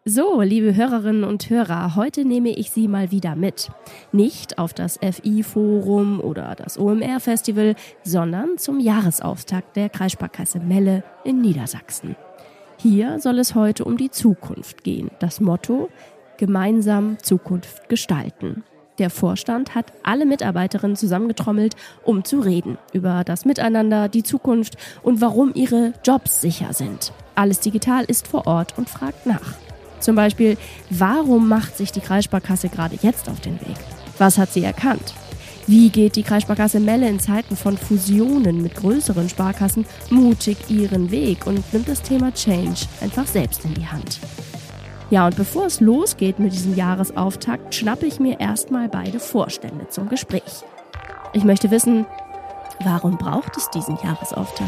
So, liebe Hörerinnen und Hörer, heute nehme ich Sie mal wieder mit. Nicht auf das FI-Forum oder das OMR-Festival, sondern zum Jahresauftakt der Kreissparkasse Melle in Niedersachsen. Hier soll es heute um die Zukunft gehen. Das Motto: Gemeinsam Zukunft gestalten. Der Vorstand hat alle Mitarbeiterinnen zusammengetrommelt, um zu reden über das Miteinander, die Zukunft und warum ihre Jobs sicher sind. Alles Digital ist vor Ort und fragt nach. Zum Beispiel, warum macht sich die Kreissparkasse gerade jetzt auf den Weg? Was hat sie erkannt? Wie geht die Kreissparkasse Melle in Zeiten von Fusionen mit größeren Sparkassen mutig ihren Weg und nimmt das Thema Change einfach selbst in die Hand? Ja, und bevor es losgeht mit diesem Jahresauftakt, schnappe ich mir erstmal beide Vorstände zum Gespräch. Ich möchte wissen, warum braucht es diesen Jahresauftakt?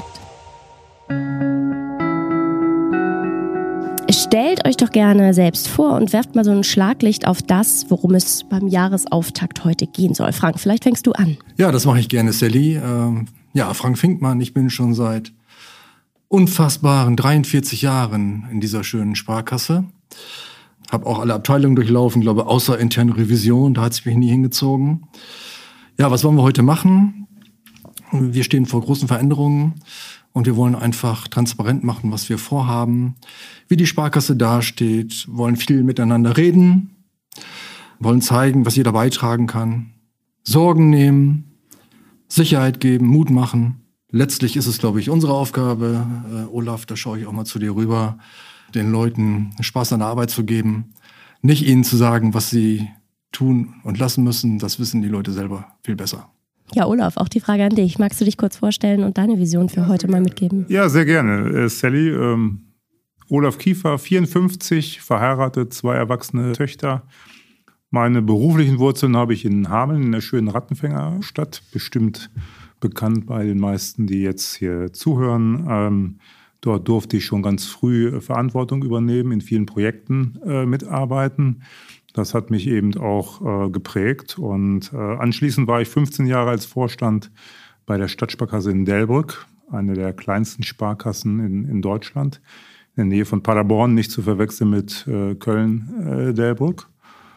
Stellt euch doch gerne selbst vor und werft mal so ein Schlaglicht auf das, worum es beim Jahresauftakt heute gehen soll. Frank, vielleicht fängst du an. Ja, das mache ich gerne, Sally. Frank Finkmann, ich bin schon seit unfassbaren 43 Jahren in dieser schönen Sparkasse. Habe auch alle Abteilungen durchlaufen, glaube außer interne Revision, da hat es mich nie hingezogen. Ja, was wollen wir heute machen? Wir stehen vor großen Veränderungen. Und wir wollen einfach transparent machen, was wir vorhaben, wie die Sparkasse dasteht, wollen viel miteinander reden, wollen zeigen, was jeder beitragen kann, Sorgen nehmen, Sicherheit geben, Mut machen. Letztlich ist es, glaube ich, unsere Aufgabe, Olaf, da schaue ich auch mal zu dir rüber, den Leuten Spaß an der Arbeit zu geben, nicht ihnen zu sagen, was sie tun und lassen müssen. Das wissen die Leute selber viel besser. Ja, Olaf, auch die Frage an dich. Magst du dich kurz vorstellen und deine Vision für heute mal mitgeben? Ja, sehr gerne. Sally, Olaf Kiefer, 54, verheiratet, 2 erwachsene Töchter. Meine beruflichen Wurzeln habe ich in Hameln, in der schönen Rattenfängerstadt, bestimmt bekannt bei den meisten, die jetzt hier zuhören. Dort durfte ich schon ganz früh Verantwortung übernehmen, in vielen Projekten mitarbeiten. Das hat mich eben auch geprägt. Und anschließend war ich 15 Jahre als Vorstand bei der Stadtsparkasse in Delbrück, eine der kleinsten Sparkassen in Deutschland, in der Nähe von Paderborn, nicht zu verwechseln mit Köln-Delbrück.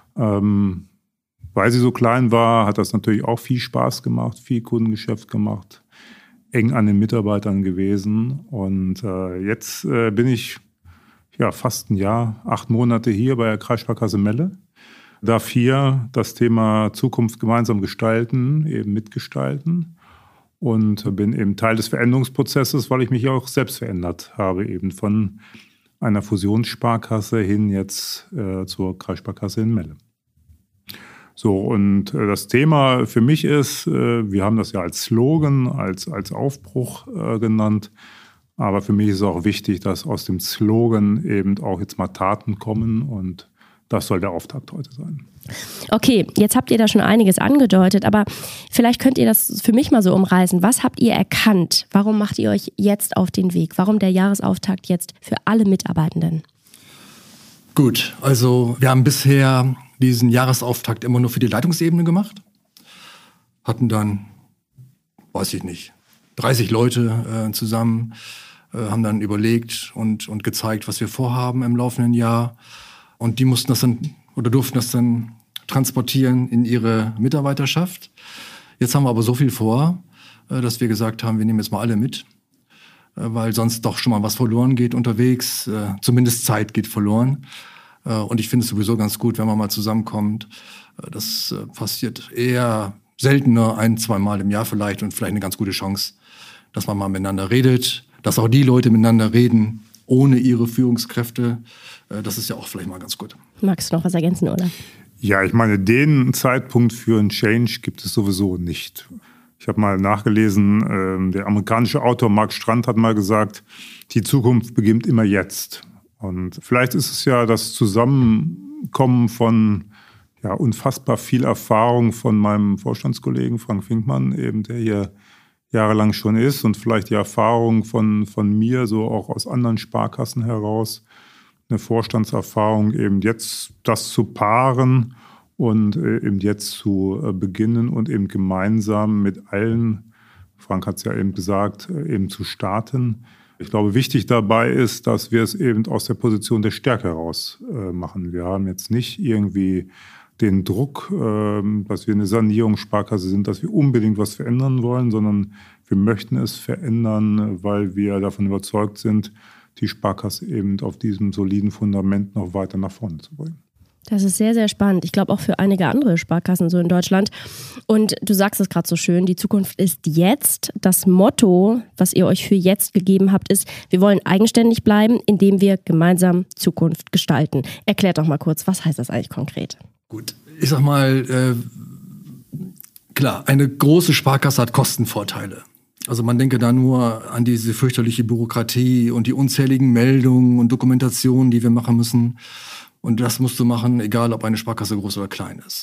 Weil sie so klein war, hat das natürlich auch viel Spaß gemacht, viel Kundengeschäft gemacht, eng an den Mitarbeitern gewesen. Und jetzt bin ich fast ein Jahr, 8 Monate hier bei der Kreissparkasse Melle. Darf hier das Thema Zukunft gemeinsam gestalten, eben mitgestalten und bin eben Teil des Veränderungsprozesses, weil ich mich auch selbst verändert habe, eben von einer Fusionssparkasse hin jetzt zur Kreissparkasse in Melle. So, und das Thema für mich ist, wir haben das ja als Slogan, als Aufbruch genannt, aber für mich ist es auch wichtig, dass aus dem Slogan eben auch jetzt mal Taten kommen und das soll der Auftakt heute sein. Okay, jetzt habt ihr da schon einiges angedeutet, aber vielleicht könnt ihr das für mich mal so umreißen. Was habt ihr erkannt? Warum macht ihr euch jetzt auf den Weg? Warum der Jahresauftakt jetzt für alle Mitarbeitenden? Gut, also wir haben bisher diesen Jahresauftakt immer nur für die Leitungsebene gemacht. Hatten dann, 30 Leute zusammen, haben dann überlegt und gezeigt, was wir vorhaben im laufenden Jahr. Und die mussten das dann oder durften das dann transportieren in ihre Mitarbeiterschaft. Jetzt haben wir aber so viel vor, dass wir gesagt haben, wir nehmen jetzt mal alle mit, weil sonst doch schon mal was verloren geht unterwegs. Zumindest Zeit geht verloren. Und ich finde es sowieso ganz gut, wenn man mal zusammenkommt. Das passiert eher seltener, 1-2 Mal im Jahr vielleicht und vielleicht eine ganz gute Chance, dass man mal miteinander redet, dass auch die Leute miteinander reden, ohne ihre Führungskräfte. Das ist ja auch vielleicht mal ganz gut. Magst du noch was ergänzen, oder? Ja, ich meine, den Zeitpunkt für einen Change gibt es sowieso nicht. Ich habe mal nachgelesen, der amerikanische Autor Mark Strand hat mal gesagt, die Zukunft beginnt immer jetzt. Und vielleicht ist es ja das Zusammenkommen von unfassbar viel Erfahrung von meinem Vorstandskollegen Frank Finkmann, eben der hier jahrelang schon ist, und vielleicht die Erfahrung von mir, so auch aus anderen Sparkassen heraus, eine Vorstandserfahrung, eben jetzt das zu paaren und eben jetzt zu beginnen und eben gemeinsam mit allen, Frank hat es ja eben gesagt, eben zu starten. Ich glaube, wichtig dabei ist, dass wir es eben aus der Position der Stärke heraus machen. Wir haben jetzt nicht irgendwie den Druck, dass wir eine Sanierungssparkasse sind, dass wir unbedingt was verändern wollen, sondern wir möchten es verändern, weil wir davon überzeugt sind, die Sparkasse eben auf diesem soliden Fundament noch weiter nach vorne zu bringen. Das ist sehr, sehr spannend. Ich glaube auch für einige andere Sparkassen so in Deutschland. Und du sagst es gerade so schön, die Zukunft ist jetzt. Das Motto, was ihr euch für jetzt gegeben habt, ist, wir wollen eigenständig bleiben, indem wir gemeinsam Zukunft gestalten. Erklärt doch mal kurz, was heißt das eigentlich konkret? Gut, ich sag mal, klar, eine große Sparkasse hat Kostenvorteile. Also man denke da nur an diese fürchterliche Bürokratie und die unzähligen Meldungen und Dokumentationen, die wir machen müssen. Und das musst du machen, egal ob eine Sparkasse groß oder klein ist.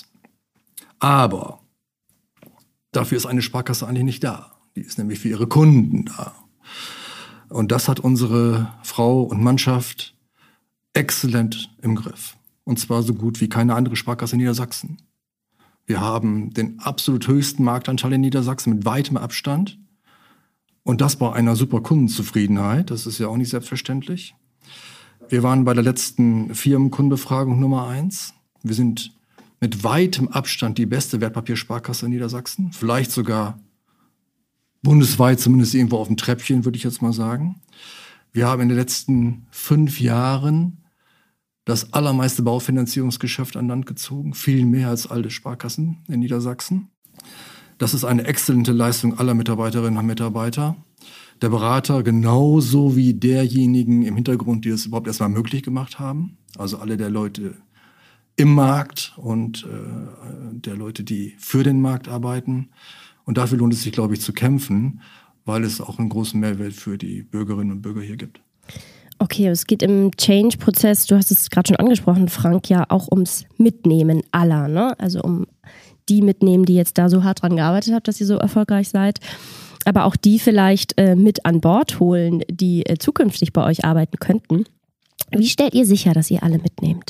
Aber dafür ist eine Sparkasse eigentlich nicht da. Die ist nämlich für ihre Kunden da. Und das hat unsere Frau und Mannschaft exzellent im Griff. Und zwar so gut wie keine andere Sparkasse in Niedersachsen. Wir haben den absolut höchsten Marktanteil in Niedersachsen mit weitem Abstand. Und das bei einer super Kundenzufriedenheit. Das ist ja auch nicht selbstverständlich. Wir waren bei der letzten Firmenkundenbefragung Nummer 1. Wir sind mit weitem Abstand die beste Wertpapiersparkasse in Niedersachsen. Vielleicht sogar bundesweit, zumindest irgendwo auf dem Treppchen, würde ich jetzt mal sagen. Wir haben in den letzten 5 Jahren das allermeiste Baufinanzierungsgeschäft an Land gezogen. Viel mehr als alle Sparkassen in Niedersachsen. Das ist eine exzellente Leistung aller Mitarbeiterinnen und Mitarbeiter. Der Berater genauso wie derjenigen im Hintergrund, die das überhaupt erstmal möglich gemacht haben. Also alle der Leute im Markt und der Leute, die für den Markt arbeiten. Und dafür lohnt es sich, glaube ich, zu kämpfen, weil es auch einen großen Mehrwert für die Bürgerinnen und Bürger hier gibt. Okay, es geht im Change-Prozess, du hast es gerade schon angesprochen, Frank, ja auch ums Mitnehmen aller, ne? Also um die mitnehmen, die jetzt da so hart dran gearbeitet haben, dass ihr so erfolgreich seid. Aber auch die vielleicht mit an Bord holen, die zukünftig bei euch arbeiten könnten. Wie stellt ihr sicher, dass ihr alle mitnehmt?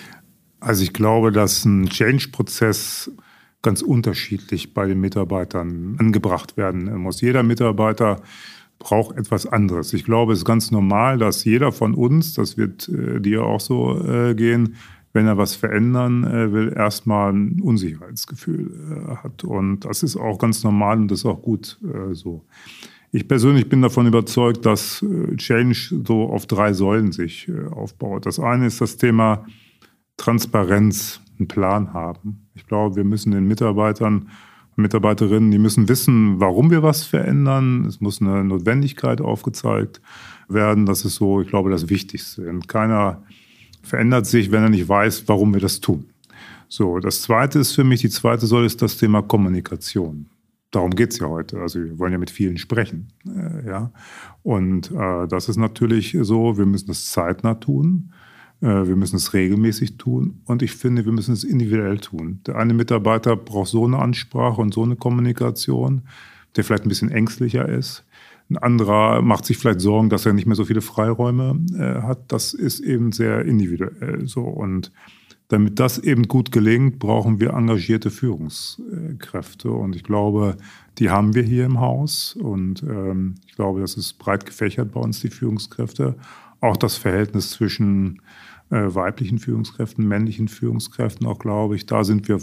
Also ich glaube, dass ein Change-Prozess ganz unterschiedlich bei den Mitarbeitern angebracht werden muss. Jeder Mitarbeiter braucht etwas anderes. Ich glaube, es ist ganz normal, dass jeder von uns, das wird dir auch so gehen, wenn er was verändern will, erstmal ein Unsicherheitsgefühl hat. Und das ist auch ganz normal und das ist auch gut so. Ich persönlich bin davon überzeugt, dass Change so auf 3 Säulen sich aufbaut. Das eine ist das Thema Transparenz, einen Plan haben. Ich glaube, wir müssen den Mitarbeitern und Mitarbeiterinnen, die müssen wissen, warum wir was verändern. Es muss eine Notwendigkeit aufgezeigt werden. Das ist so, ich glaube, das Wichtigste. Und keiner verändert sich, wenn er nicht weiß, warum wir das tun. So, das zweite ist für mich, die zweite Säule ist das Thema Kommunikation. Darum geht es ja heute. Also wir wollen ja mit vielen sprechen. Ja. Und das ist natürlich so, wir müssen das zeitnah tun. Wir müssen es regelmäßig tun. Und ich finde, wir müssen es individuell tun. Der eine Mitarbeiter braucht so eine Ansprache und so eine Kommunikation, der vielleicht ein bisschen ängstlicher ist. Ein anderer macht sich vielleicht Sorgen, dass er nicht mehr so viele Freiräume hat. Das ist eben sehr individuell so. Und damit das eben gut gelingt, brauchen wir engagierte Führungskräfte. Und ich glaube, die haben wir hier im Haus. Und ich glaube, das ist breit gefächert bei uns, die Führungskräfte. Auch das Verhältnis zwischen weiblichen Führungskräften, männlichen Führungskräften, auch glaube ich, da sind wir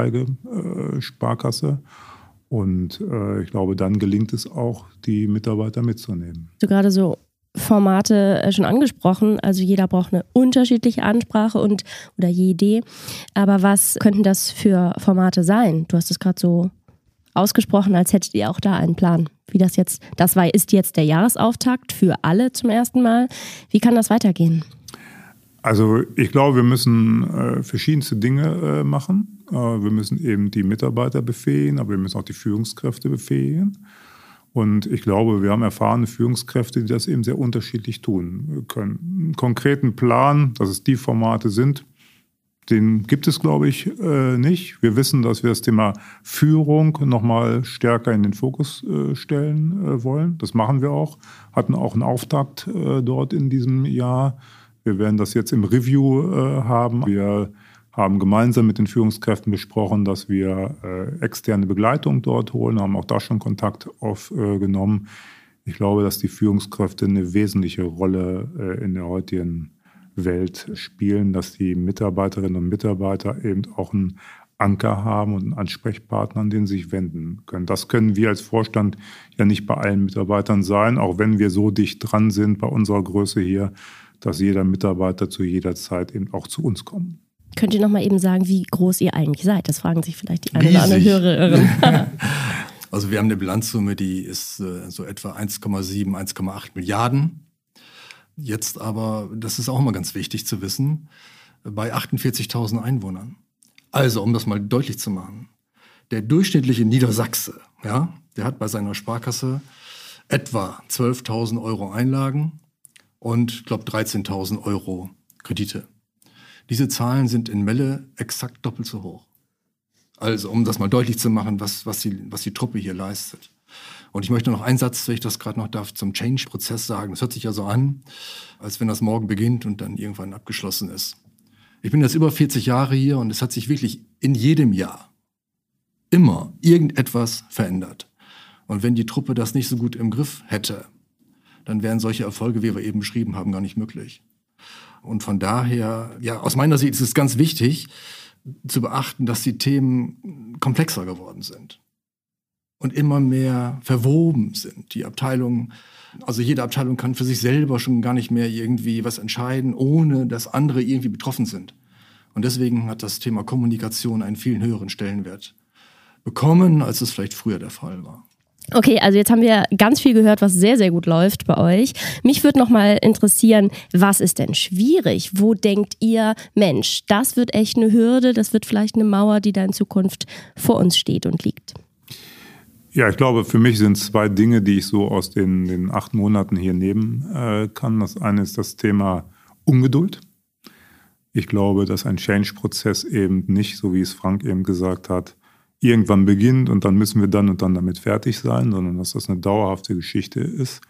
Vorzeigesparkasse. Und ich glaube, dann gelingt es auch, die Mitarbeiter mitzunehmen. Du gerade so Formate schon angesprochen, also jeder braucht eine unterschiedliche Ansprache oder jede. Aber was könnten das für Formate sein? Du hast es gerade so ausgesprochen, als hättet ihr auch da einen Plan. Wie das jetzt, ist jetzt der Jahresauftakt für alle zum ersten Mal. Wie kann das weitergehen? Also ich glaube, wir müssen verschiedenste Dinge machen. Wir müssen eben die Mitarbeiter befähigen, aber wir müssen auch die Führungskräfte befähigen. Und ich glaube, wir haben erfahrene Führungskräfte, die das eben sehr unterschiedlich tun können. Einen konkreten Plan, dass es die Formate sind, den gibt es, glaube ich, nicht. Wir wissen, dass wir das Thema Führung nochmal stärker in den Fokus stellen wollen. Das machen wir auch. Hatten auch einen Auftakt dort in diesem Jahr. Wir werden das jetzt im Review haben. Wir haben gemeinsam mit den Führungskräften besprochen, dass wir externe Begleitung dort holen, haben auch da schon Kontakt aufgenommen. Ich glaube, dass die Führungskräfte eine wesentliche Rolle in der heutigen Welt spielen, dass die Mitarbeiterinnen und Mitarbeiter eben auch einen Anker haben und einen Ansprechpartner, an den sie sich wenden können. Das können wir als Vorstand ja nicht bei allen Mitarbeitern sein, auch wenn wir so dicht dran sind bei unserer Größe hier, dass jeder Mitarbeiter zu jeder Zeit eben auch zu uns kommt. Könnt ihr noch mal eben sagen, wie groß ihr eigentlich seid? Das fragen sich vielleicht die eine oder andere Hörerin. Also wir haben eine Bilanzsumme, die ist so etwa 1,7, 1,8 Milliarden. Jetzt aber, das ist auch immer ganz wichtig zu wissen, bei 48.000 Einwohnern. Also, um das mal deutlich zu machen, der durchschnittliche Niedersachse, ja, der hat bei seiner Sparkasse etwa 12.000 Euro Einlagen und, ich glaube, 13.000 Euro Kredite. Diese Zahlen sind in Melle exakt doppelt so hoch. Also, um das mal deutlich zu machen, was die Truppe hier leistet. Und ich möchte noch einen Satz, wenn ich das gerade noch darf, zum Change-Prozess sagen. Das hört sich ja so an, als wenn das morgen beginnt und dann irgendwann abgeschlossen ist. Ich bin jetzt über 40 Jahre hier und es hat sich wirklich in jedem Jahr immer irgendetwas verändert. Und wenn die Truppe das nicht so gut im Griff hätte, dann wären solche Erfolge, wie wir eben beschrieben haben, gar nicht möglich. Und von daher, ja, aus meiner Sicht ist es ganz wichtig zu beachten, dass die Themen komplexer geworden sind und immer mehr verwoben sind. Die Abteilungen, also jede Abteilung kann für sich selber schon gar nicht mehr irgendwie was entscheiden, ohne dass andere irgendwie betroffen sind. Und deswegen hat das Thema Kommunikation einen viel höheren Stellenwert bekommen, als es vielleicht früher der Fall war. Okay, also jetzt haben wir ganz viel gehört, was sehr, sehr gut läuft bei euch. Mich würde noch mal interessieren, was ist denn schwierig? Wo denkt ihr, Mensch, das wird echt eine Hürde, das wird vielleicht eine Mauer, die da in Zukunft vor uns steht und liegt? Ja, ich glaube, für mich sind 2 Dinge, die ich so aus den 8 Monaten hier nehmen kann. Das eine ist das Thema Ungeduld. Ich glaube, dass ein Change-Prozess eben nicht, so wie es Frank eben gesagt hat, irgendwann beginnt und dann müssen wir dann und dann damit fertig sein, sondern dass das eine dauerhafte Geschichte ist.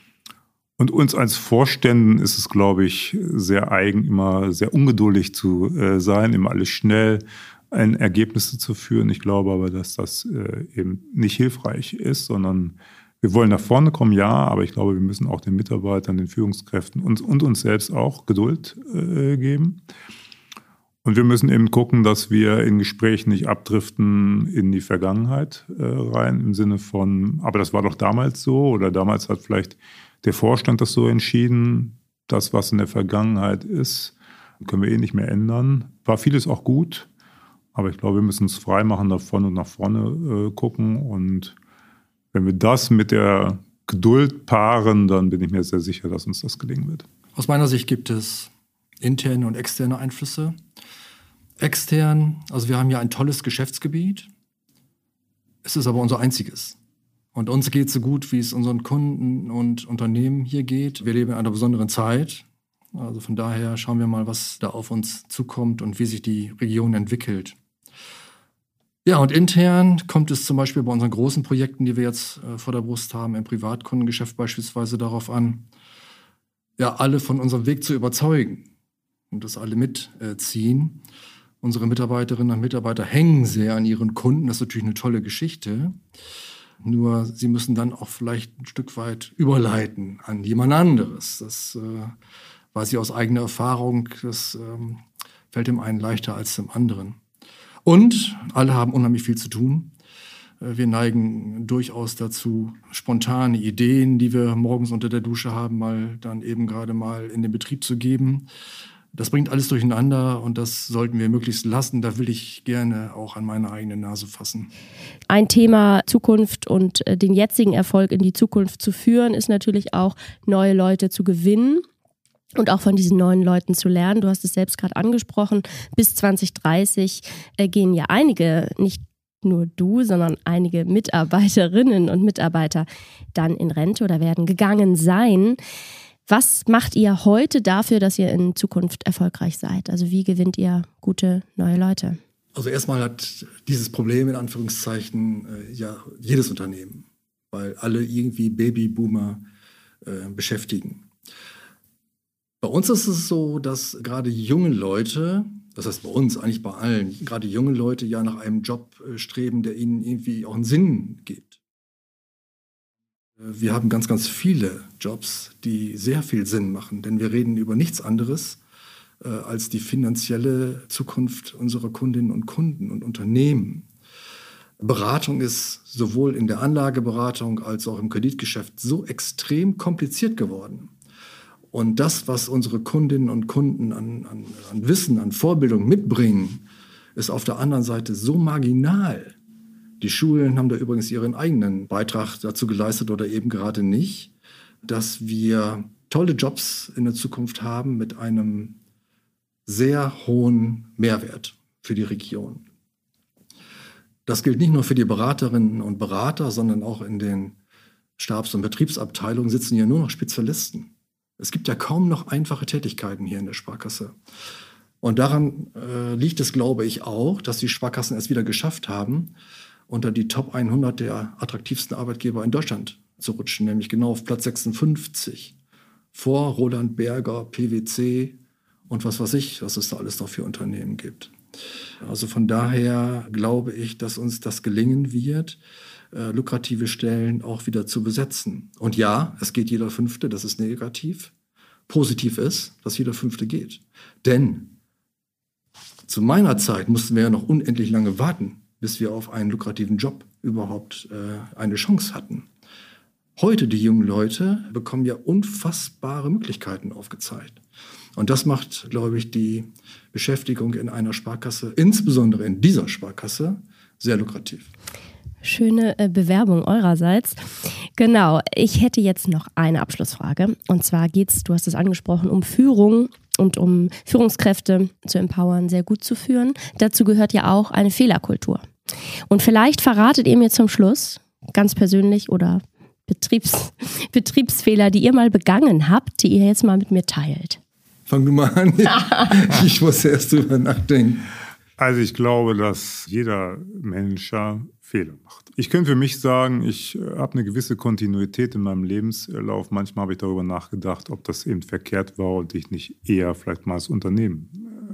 Und uns als Vorständen ist es, glaube ich, sehr eigen, immer sehr ungeduldig zu sein, immer alles schnell an Ergebnisse zu führen. Ich glaube aber, dass das eben nicht hilfreich ist, sondern wir wollen nach vorne kommen, ja, aber ich glaube, wir müssen auch den Mitarbeitern, den Führungskräften und uns selbst auch Geduld geben. Und wir müssen eben gucken, dass wir in Gesprächen nicht abdriften in die Vergangenheit rein, im Sinne von, aber das war doch damals so oder damals hat vielleicht der Vorstand das so entschieden, das, was in der Vergangenheit ist, können wir eh nicht mehr ändern. War vieles auch gut, aber ich glaube, wir müssen uns frei machen davon und nach vorne gucken. Und wenn wir das mit der Geduld paaren, dann bin ich mir sehr sicher, dass uns das gelingen wird. Aus meiner Sicht gibt es interne und externe Einflüsse. Extern, also wir haben ja ein tolles Geschäftsgebiet. Es ist aber unser einziges. Und uns geht es so gut, wie es unseren Kunden und Unternehmen hier geht. Wir leben in einer besonderen Zeit. Also von daher schauen wir mal, was da auf uns zukommt und wie sich die Region entwickelt. Ja, und intern kommt es zum Beispiel bei unseren großen Projekten, die wir jetzt vor der Brust haben, im Privatkundengeschäft beispielsweise darauf an, ja, alle von unserem Weg zu überzeugen und dass alle mitziehen. Unsere Mitarbeiterinnen und Mitarbeiter hängen sehr an ihren Kunden. Das ist natürlich eine tolle Geschichte. Nur sie müssen dann auch vielleicht ein Stück weit überleiten an jemand anderes. Das weiß ich aus eigener Erfahrung. Das fällt dem einen leichter als dem anderen. Und alle haben unheimlich viel zu tun. Wir neigen durchaus dazu, spontane Ideen, die wir morgens unter der Dusche haben, mal dann eben gerade mal in den Betrieb zu geben. Das bringt alles durcheinander und das sollten wir möglichst lassen. Da will ich gerne auch an meine eigene Nase fassen. Ein Thema Zukunft und den jetzigen Erfolg in die Zukunft zu führen, ist natürlich auch, neue Leute zu gewinnen und auch von diesen neuen Leuten zu lernen. Du hast es selbst gerade angesprochen, bis 2030 gehen ja einige, nicht nur du, sondern einige Mitarbeiterinnen und Mitarbeiter dann in Rente oder werden gegangen sein. Was macht ihr heute dafür, dass ihr in Zukunft erfolgreich seid? Also wie gewinnt ihr gute neue Leute? Also erstmal hat dieses Problem in Anführungszeichen ja jedes Unternehmen, weil alle irgendwie Babyboomer beschäftigen. Bei uns ist es so, dass gerade junge Leute, das heißt bei uns, eigentlich bei allen, gerade junge Leute ja nach einem Job streben, der ihnen irgendwie auch einen Sinn gibt. Wir haben ganz, ganz viele Jobs, die sehr viel Sinn machen, denn wir reden über nichts anderes als die finanzielle Zukunft unserer Kundinnen und Kunden und Unternehmen. Beratung ist sowohl in der Anlageberatung als auch im Kreditgeschäft so extrem kompliziert geworden. Und das, was unsere Kundinnen und Kunden an Wissen, an Vorbildung mitbringen, ist auf der anderen Seite so marginal. Die Schulen haben da übrigens ihren eigenen Beitrag dazu geleistet oder eben gerade nicht, dass wir tolle Jobs in der Zukunft haben mit einem sehr hohen Mehrwert für die Region. Das gilt nicht nur für die Beraterinnen und Berater, sondern auch in den Stabs- und Betriebsabteilungen sitzen hier nur noch Spezialisten. Es gibt ja kaum noch einfache Tätigkeiten hier in der Sparkasse. Und daran liegt es, glaube ich, auch, dass die Sparkassen es wieder geschafft haben, unter die Top 100 der attraktivsten Arbeitgeber in Deutschland zu rutschen, nämlich genau auf Platz 56. Vor Roland Berger, PwC und was weiß ich, was es da alles noch für Unternehmen gibt. Also von daher glaube ich, dass uns das gelingen wird, lukrative Stellen auch wieder zu besetzen. Und ja, es geht jeder Fünfte, das ist negativ. Positiv ist, dass jeder Fünfte geht. Denn zu meiner Zeit mussten wir ja noch unendlich lange warten, bis wir auf einen lukrativen Job überhaupt eine Chance hatten. Heute, die jungen Leute, bekommen ja unfassbare Möglichkeiten aufgezeigt. Und das macht, glaube ich, die Beschäftigung in einer Sparkasse, insbesondere in dieser Sparkasse, sehr lukrativ. Schöne Bewerbung eurerseits. Genau, ich hätte jetzt noch eine Abschlussfrage. Und zwar geht es, du hast es angesprochen, um Führung und um Führungskräfte zu empowern, sehr gut zu führen. Dazu gehört ja auch eine Fehlerkultur. Und vielleicht verratet ihr mir zum Schluss, ganz persönlich oder Betriebsfehler, die ihr mal begangen habt, die ihr jetzt mal mit mir teilt. Fang du mal an. Ich muss erst drüber nachdenken. Also ich glaube, dass jeder Mensch Fehler macht. Ich könnte für mich sagen, ich habe eine gewisse Kontinuität in meinem Lebenslauf. Manchmal habe ich darüber nachgedacht, ob das eben verkehrt war und ich nicht eher vielleicht mal das Unternehmen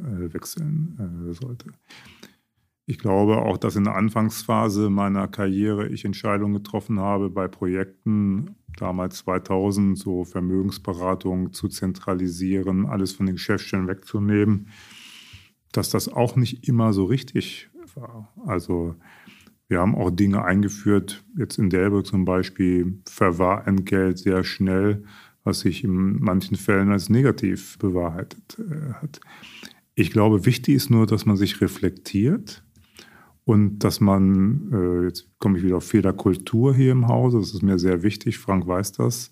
wechseln sollte. Ich glaube auch, dass in der Anfangsphase meiner Karriere ich Entscheidungen getroffen habe bei Projekten, damals 2000, so Vermögensberatung zu zentralisieren, alles von den Geschäftsstellen wegzunehmen, dass das auch nicht immer so richtig war. Also wir haben auch Dinge eingeführt, jetzt in Delbrück zum Beispiel Verwahrentgelt sehr schnell, was sich in manchen Fällen als negativ bewahrheitet hat. Ich glaube, wichtig ist nur, dass man sich reflektiert und dass man, jetzt komme ich wieder auf Fehlerkultur hier im Hause, das ist mir sehr wichtig, Frank weiß das,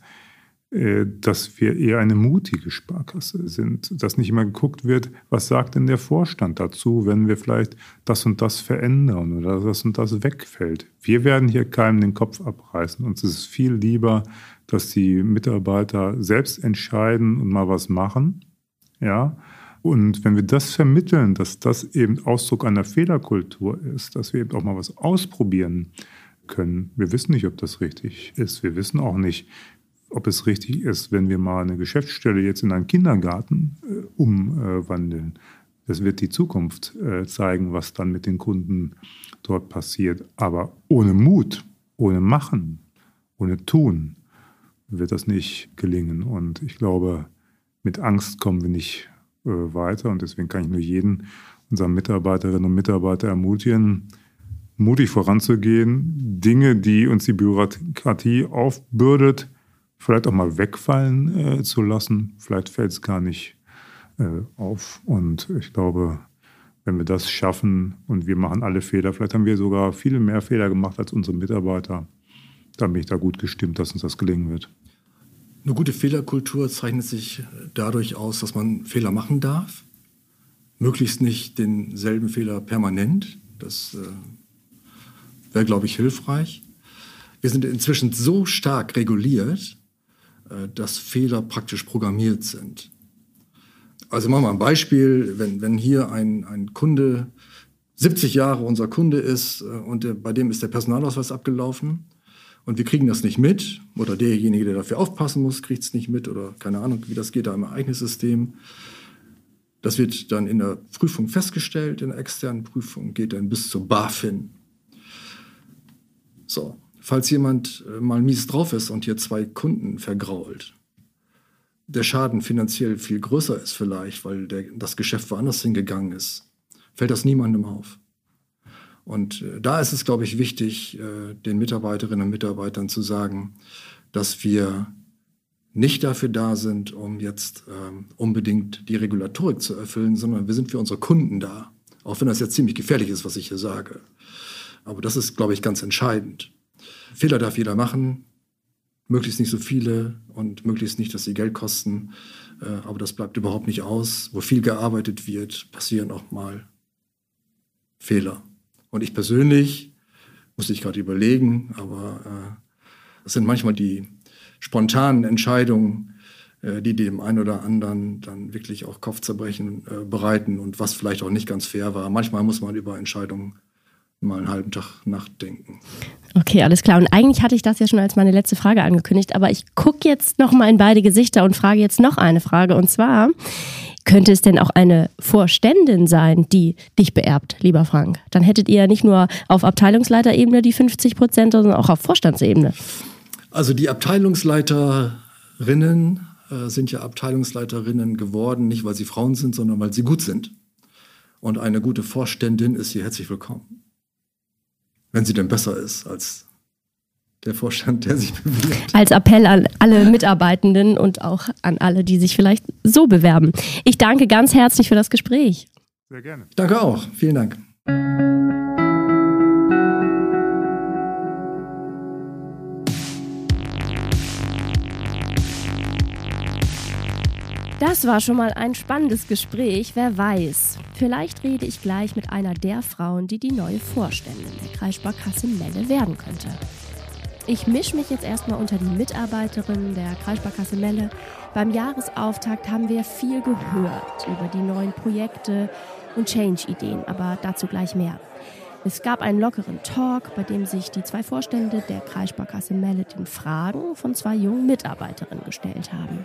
dass wir eher eine mutige Sparkasse sind, dass nicht immer geguckt wird, was sagt denn der Vorstand dazu, wenn wir vielleicht das und das verändern oder das und das wegfällt. Wir werden hier keinem den Kopf abreißen. Uns ist es viel lieber, dass die Mitarbeiter selbst entscheiden und mal was machen. Ja? Und wenn wir das vermitteln, dass das eben Ausdruck einer Fehlerkultur ist, dass wir eben auch mal was ausprobieren können. Wir wissen nicht, ob das richtig ist. Wir wissen auch nicht, ob es richtig ist, wenn wir mal eine Geschäftsstelle jetzt in einen Kindergarten umwandeln. Das wird die Zukunft zeigen, was dann mit den Kunden dort passiert. Aber ohne Mut, ohne Machen, ohne Tun wird das nicht gelingen. Und ich glaube, mit Angst kommen wir nicht weiter. Und deswegen kann ich nur jeden unserer Mitarbeiterinnen und Mitarbeiter ermutigen, mutig voranzugehen, Dinge, die uns die Bürokratie aufbürdet, vielleicht auch mal wegfallen zu lassen. Vielleicht fällt es gar nicht auf. Und ich glaube, wenn wir das schaffen und wir machen alle Fehler, vielleicht haben wir sogar viele mehr Fehler gemacht als unsere Mitarbeiter, dann bin ich da gut gestimmt, dass uns das gelingen wird. Eine gute Fehlerkultur zeichnet sich dadurch aus, dass man Fehler machen darf. Möglichst nicht denselben Fehler permanent. Das wäre, glaube ich, hilfreich. Wir sind inzwischen so stark reguliert, dass Fehler praktisch programmiert sind. Also machen wir ein Beispiel, wenn hier ein Kunde 70 Jahre unser Kunde ist und bei dem ist der Personalausweis abgelaufen und wir kriegen das nicht mit oder derjenige, der dafür aufpassen muss, kriegt es nicht mit oder keine Ahnung, wie das geht da im Ereignissystem. Das wird dann in der Prüfung festgestellt, in der externen Prüfung, geht dann bis zur BaFin. So. falls jemand mal mies drauf ist und hier 2 Kunden vergrault, der Schaden finanziell viel größer ist vielleicht, weil das Geschäft woanders hingegangen ist, fällt das niemandem auf. Und da ist es, glaube ich, wichtig, den Mitarbeiterinnen und Mitarbeitern zu sagen, dass wir nicht dafür da sind, um jetzt unbedingt die Regulatorik zu erfüllen, sondern wir sind für unsere Kunden da. Auch wenn das jetzt ziemlich gefährlich ist, was ich hier sage. Aber das ist, glaube ich, ganz entscheidend. Fehler darf jeder machen, möglichst nicht so viele und möglichst nicht, dass sie Geld kosten. Aber das bleibt überhaupt nicht aus. Wo viel gearbeitet wird, passieren auch mal Fehler. Und ich persönlich, musste ich gerade überlegen, aber das sind manchmal die spontanen Entscheidungen, die dem einen oder anderen dann wirklich auch Kopfzerbrechen bereiten und was vielleicht auch nicht ganz fair war. Manchmal muss man über Entscheidungen mal einen halben Tag nachdenken. Okay, alles klar. Und eigentlich hatte ich das ja schon als meine letzte Frage angekündigt, aber ich gucke jetzt noch mal in beide Gesichter und frage jetzt noch eine Frage. Und zwar, könnte es denn auch eine Vorständin sein, die dich beerbt, lieber Frank? Dann hättet ihr ja nicht nur auf Abteilungsleiterebene die 50%, sondern auch auf Vorstandsebene. Also die Abteilungsleiterinnen sind ja Abteilungsleiterinnen geworden, nicht weil sie Frauen sind, sondern weil sie gut sind. Und eine gute Vorständin ist hier herzlich willkommen. Wenn sie denn besser ist als der Vorstand, der sich bewirbt. Als Appell an alle Mitarbeitenden und auch an alle, die sich vielleicht so bewerben. Ich danke ganz herzlich für das Gespräch. Sehr gerne. Danke auch. Vielen Dank. Das war schon mal ein spannendes Gespräch. Wer weiß, vielleicht rede ich gleich mit einer der Frauen, die die neue Vorständin der Kreissparkasse Melle werden könnte. Ich mische mich jetzt erstmal unter die Mitarbeiterinnen der Kreissparkasse Melle. Beim Jahresauftakt haben wir viel gehört über die neuen Projekte und Change-Ideen, aber dazu gleich mehr. Es gab einen lockeren Talk, bei dem sich die 2 Vorstände der Kreissparkasse Melle den Fragen von 2 jungen Mitarbeiterinnen gestellt haben.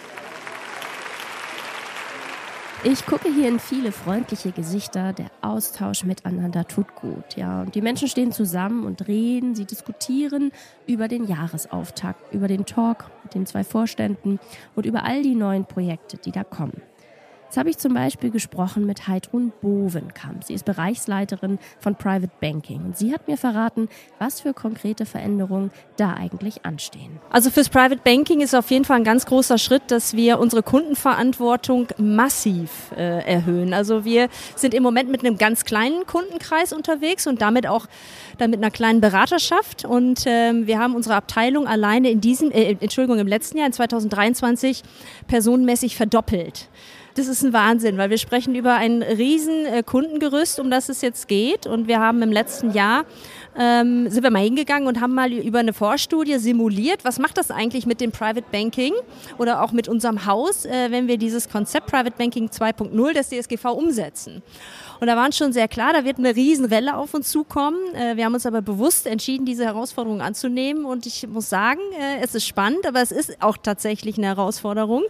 Ich gucke hier in viele freundliche Gesichter, der Austausch miteinander tut gut. Ja, und die Menschen stehen zusammen und reden, sie diskutieren über den Jahresauftakt, über den Talk mit den 2 Vorständen und über all die neuen Projekte, die da kommen. Jetzt habe ich zum Beispiel gesprochen mit Heidrun Bovenkamp. Sie ist Bereichsleiterin von Private Banking und sie hat mir verraten, was für konkrete Veränderungen da eigentlich anstehen. Also fürs Private Banking ist auf jeden Fall ein ganz großer Schritt, dass wir unsere Kundenverantwortung massiv erhöhen. Also wir sind im Moment mit einem ganz kleinen Kundenkreis unterwegs und damit auch dann mit einer kleinen Beraterschaft. Und wir haben unsere Abteilung alleine im letzten Jahr, in 2023, personenmäßig verdoppelt. Das ist ein Wahnsinn, weil wir sprechen über ein riesen Kundengerüst, um das es jetzt geht. Und wir haben im letzten Jahr, sind wir mal hingegangen und haben mal über eine Vorstudie simuliert, was macht das eigentlich mit dem Private Banking oder auch mit unserem Haus, wenn wir dieses Konzept Private Banking 2.0 des DSGV umsetzen. Und da war uns schon sehr klar, da wird eine Riesenwelle auf uns zukommen. Wir haben uns aber bewusst entschieden, diese Herausforderung anzunehmen. Und ich muss sagen, es ist spannend, aber es ist auch tatsächlich eine Herausforderung.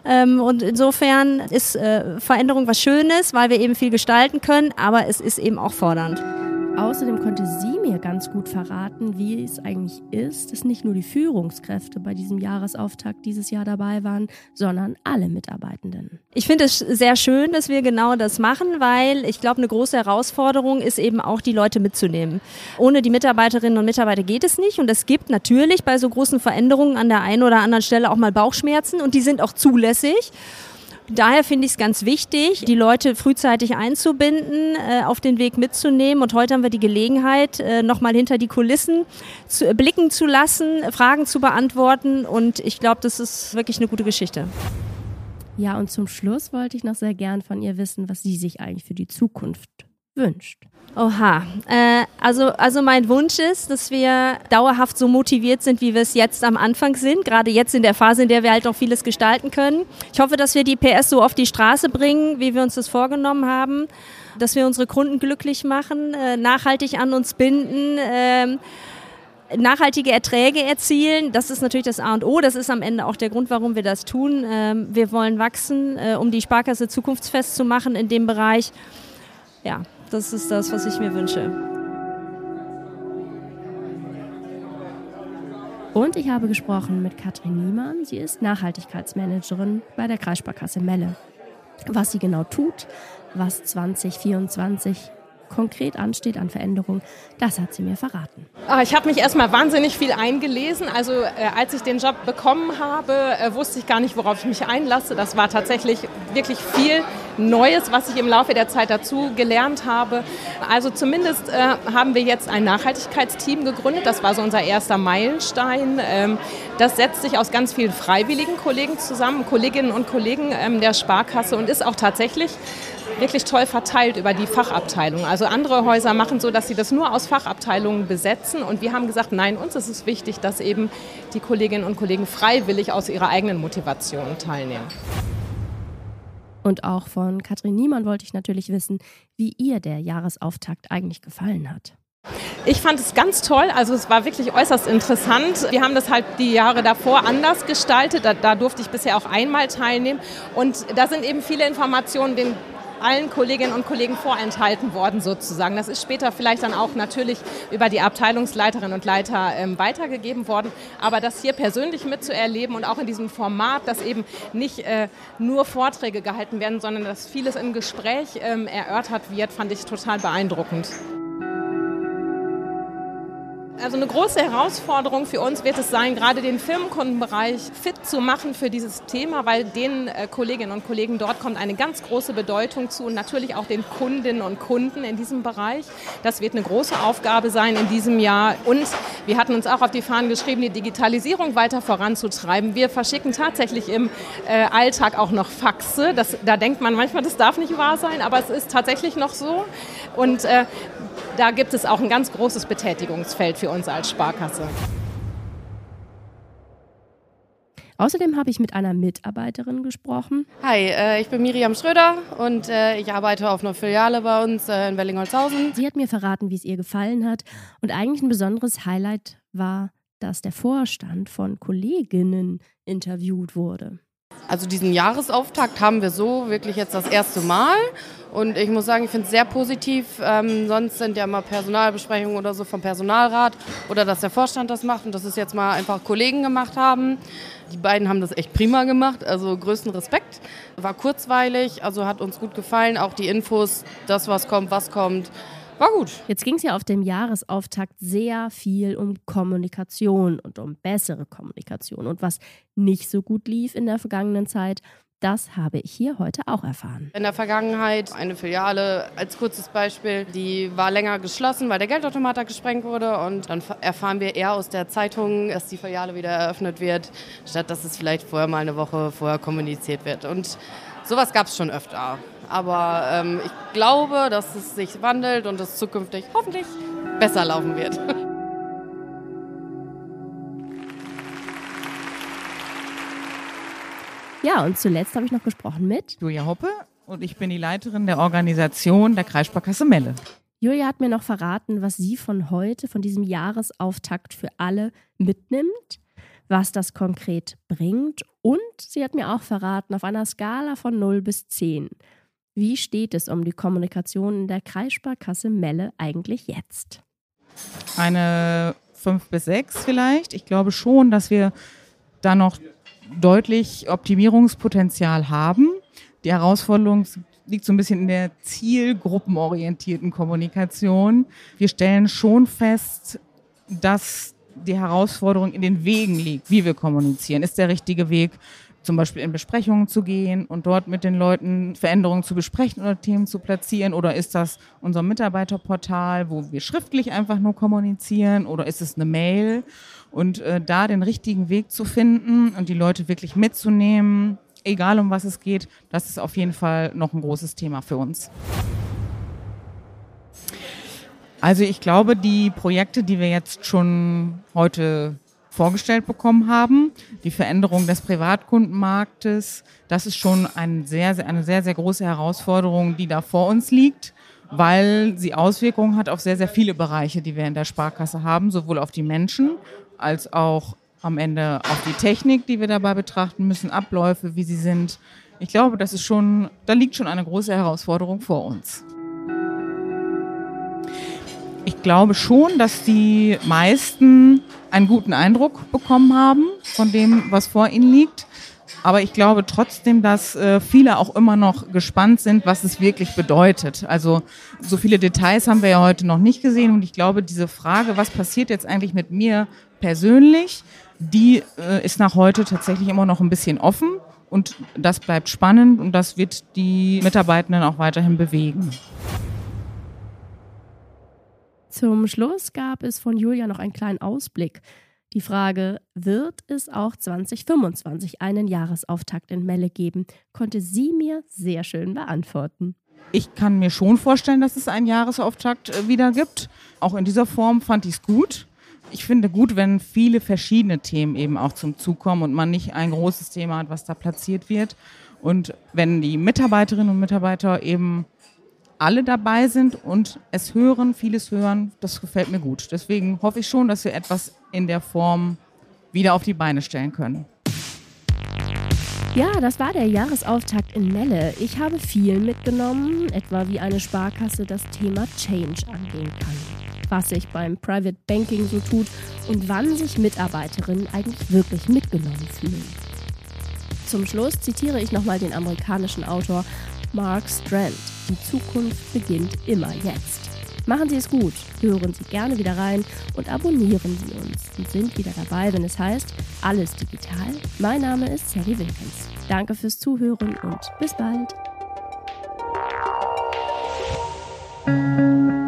Und insofern ist Veränderung was Schönes, weil wir eben viel gestalten können, aber es ist eben auch fordernd. Außerdem konnte sie mir ganz gut verraten, wie es eigentlich ist, dass nicht nur die Führungskräfte bei diesem Jahresauftakt dieses Jahr dabei waren, sondern alle Mitarbeitenden. Ich finde es sehr schön, dass wir genau das machen, weil ich glaube, eine große Herausforderung ist eben auch, die Leute mitzunehmen. Ohne die Mitarbeiterinnen und Mitarbeiter geht es nicht und es gibt natürlich bei so großen Veränderungen an der einen oder anderen Stelle auch mal Bauchschmerzen und die sind auch zulässig. Daher finde ich es ganz wichtig, die Leute frühzeitig einzubinden, auf den Weg mitzunehmen. Und heute haben wir die Gelegenheit, nochmal hinter die Kulissen blicken zu lassen, Fragen zu beantworten. Und ich glaube, das ist wirklich eine gute Geschichte. Ja, und zum Schluss wollte ich noch sehr gern von ihr wissen, was sie sich eigentlich für die Zukunft wünscht. Oha, also mein Wunsch ist, dass wir dauerhaft so motiviert sind, wie wir es jetzt am Anfang sind, gerade jetzt in der Phase, in der wir halt noch vieles gestalten können. Ich hoffe, dass wir die PS so auf die Straße bringen, wie wir uns das vorgenommen haben, dass wir unsere Kunden glücklich machen, nachhaltig an uns binden, nachhaltige Erträge erzielen. Das ist natürlich das A und O, das ist am Ende auch der Grund, warum wir das tun. Wir wollen wachsen, um die Sparkasse zukunftsfest zu machen in dem Bereich. Ja. Das ist das, was ich mir wünsche. Und ich habe gesprochen mit Katrin Niemann. Sie ist Nachhaltigkeitsmanagerin bei der Kreissparkasse Melle. Was sie genau tut, was 2024 konkret ansteht an Veränderungen, das hat sie mir verraten. Ich habe mich erstmal wahnsinnig viel eingelesen. Also als ich den Job bekommen habe, wusste ich gar nicht, worauf ich mich einlasse. Das war tatsächlich wirklich viel Neues, was ich im Laufe der Zeit dazu gelernt habe. Also zumindest haben wir jetzt ein Nachhaltigkeitsteam gegründet. Das war so unser erster Meilenstein. Das setzt sich aus ganz vielen freiwilligen Kollegen zusammen, Kolleginnen und Kollegen der Sparkasse und ist auch tatsächlich wirklich toll verteilt über die Fachabteilung. Also andere Häuser machen so, dass sie das nur aus Fachabteilungen besetzen. Und wir haben gesagt, nein, uns ist es wichtig, dass eben die Kolleginnen und Kollegen freiwillig aus ihrer eigenen Motivation teilnehmen. Und auch von Katrin Niemann wollte ich natürlich wissen, wie ihr der Jahresauftakt eigentlich gefallen hat. Ich fand es ganz toll, also es war wirklich äußerst interessant. Wir haben das halt die Jahre davor anders gestaltet, da durfte ich bisher auch einmal teilnehmen. Und da sind eben viele Informationen allen Kolleginnen und Kollegen vorenthalten worden sozusagen. Das ist später vielleicht dann auch natürlich über die Abteilungsleiterinnen und Leiter weitergegeben worden. Aber das hier persönlich mitzuerleben und auch in diesem Format, dass eben nicht nur Vorträge gehalten werden, sondern dass vieles im Gespräch erörtert wird, fand ich total beeindruckend. Also eine große Herausforderung für uns wird es sein, gerade den Firmenkundenbereich fit zu machen für dieses Thema, weil den Kolleginnen und Kollegen dort kommt eine ganz große Bedeutung zu und natürlich auch den Kundinnen und Kunden in diesem Bereich. Das wird eine große Aufgabe sein in diesem Jahr. Und wir hatten uns auch auf die Fahnen geschrieben, die Digitalisierung weiter voranzutreiben. Wir verschicken tatsächlich im Alltag auch noch Faxe. Da denkt man manchmal, das darf nicht wahr sein, aber es ist tatsächlich noch so. Und da gibt es auch ein ganz großes Betätigungsfeld für uns als Sparkasse. Außerdem habe ich mit einer Mitarbeiterin gesprochen. Hi, ich bin Miriam Schröder und ich arbeite auf einer Filiale bei uns in Wellingholzhausen. Sie hat mir verraten, wie es ihr gefallen hat. Und eigentlich ein besonderes Highlight war, dass der Vorstand von Kolleginnen interviewt wurde. Also diesen Jahresauftakt haben wir so wirklich jetzt das erste Mal. Und ich muss sagen, ich finde es sehr positiv. Sonst sind ja immer Personalbesprechungen oder so vom Personalrat oder dass der Vorstand das macht und dass es jetzt mal einfach Kollegen gemacht haben. Die beiden haben das echt prima gemacht, also größten Respekt. War kurzweilig, also hat uns gut gefallen. Auch die Infos, das was kommt, war gut. Jetzt ging es ja auf dem Jahresauftakt sehr viel um Kommunikation und um bessere Kommunikation. Und was nicht so gut lief in der vergangenen Zeit, das habe ich hier heute auch erfahren. In der Vergangenheit eine Filiale, als kurzes Beispiel, die war länger geschlossen, weil der Geldautomat da gesprengt wurde. Und dann erfahren wir eher aus der Zeitung, dass die Filiale wieder eröffnet wird, statt dass es vielleicht vorher mal eine Woche vorher kommuniziert wird. Und sowas gab es schon öfter. Aber ich glaube, dass es sich wandelt und es zukünftig hoffentlich besser laufen wird. Ja, und zuletzt habe ich noch gesprochen mit Julia Hoppe und ich bin die Leiterin der Organisation der Kreissparkasse Melle. Julia hat mir noch verraten, was sie von heute, von diesem Jahresauftakt für alle mitnimmt, was das konkret bringt. Und sie hat mir auch verraten, auf einer Skala von 0 bis 10, wie steht es um die Kommunikation in der Kreissparkasse Melle eigentlich jetzt? Eine 5 bis 6 vielleicht. Ich glaube schon, dass wir da noch deutlich Optimierungspotenzial haben. Die Herausforderung liegt so ein bisschen in der zielgruppenorientierten Kommunikation. Wir stellen schon fest, dass die Herausforderung in den Wegen liegt, wie wir kommunizieren. Ist der richtige Weg, zum Beispiel in Besprechungen zu gehen und dort mit den Leuten Veränderungen zu besprechen oder Themen zu platzieren? Oder ist das unser Mitarbeiterportal, wo wir schriftlich einfach nur kommunizieren? Oder ist es eine Mail? Und da den richtigen Weg zu finden und die Leute wirklich mitzunehmen, egal um was es geht, das ist auf jeden Fall noch ein großes Thema für uns. Also ich glaube, die Projekte, die wir jetzt schon heute vorgestellt bekommen haben, die Veränderung des Privatkundenmarktes, das ist schon eine sehr, sehr große Herausforderung, die da vor uns liegt, weil sie Auswirkungen hat auf sehr, sehr viele Bereiche, die wir in der Sparkasse haben, sowohl auf die Menschen als auch am Ende auf die Technik, die wir dabei betrachten müssen, Abläufe, wie sie sind. Ich glaube, da liegt schon eine große Herausforderung vor uns. Ich glaube schon, dass die meisten einen guten Eindruck bekommen haben von dem, was vor ihnen liegt. Aber ich glaube trotzdem, dass viele auch immer noch gespannt sind, was es wirklich bedeutet. Also so viele Details haben wir ja heute noch nicht gesehen. Und ich glaube, diese Frage, was passiert jetzt eigentlich mit mir persönlich, die ist nach heute tatsächlich immer noch ein bisschen offen. Und das bleibt spannend und das wird die Mitarbeitenden auch weiterhin bewegen. Zum Schluss gab es von Julia noch einen kleinen Ausblick. Die Frage, wird es auch 2025 einen Jahresauftakt in Melle geben, konnte sie mir sehr schön beantworten. Ich kann mir schon vorstellen, dass es einen Jahresauftakt wieder gibt. Auch in dieser Form fand ich es gut. Ich finde gut, wenn viele verschiedene Themen eben auch zum Zug kommen und man nicht ein großes Thema hat, was da platziert wird. Und wenn die Mitarbeiterinnen und Mitarbeiter eben alle dabei sind und es hören, vieles hören, das gefällt mir gut. Deswegen hoffe ich schon, dass wir etwas in der Form wieder auf die Beine stellen können. Ja, das war der Jahresauftakt in Melle. Ich habe viel mitgenommen, etwa wie eine Sparkasse das Thema Change angehen kann. Was sich beim Private Banking so tut und wann sich Mitarbeiterinnen eigentlich wirklich mitgenommen fühlen. Zum Schluss zitiere ich nochmal den amerikanischen Autor Mark Strand. Die Zukunft beginnt immer jetzt. Machen Sie es gut, hören Sie gerne wieder rein und abonnieren Sie uns. Sie sind wieder dabei, wenn es heißt, alles digital. Mein Name ist Sally Wilkens. Danke fürs Zuhören und bis bald.